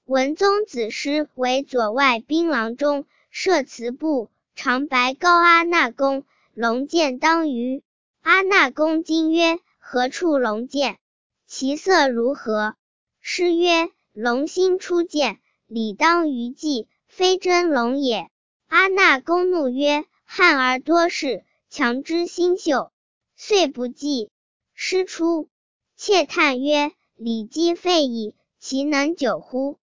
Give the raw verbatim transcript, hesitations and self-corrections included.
文宗子师为左外兵郎中，摄祠部，常白高阿那公，龙见当于。阿那公惊曰：何处龙见？其色如何？师曰：龙心出见，理当于祭，非真龙也。阿那公怒曰：汉儿多事，强之心秀，遂不祭。师出，窃叹曰：礼积废矣，其能久乎？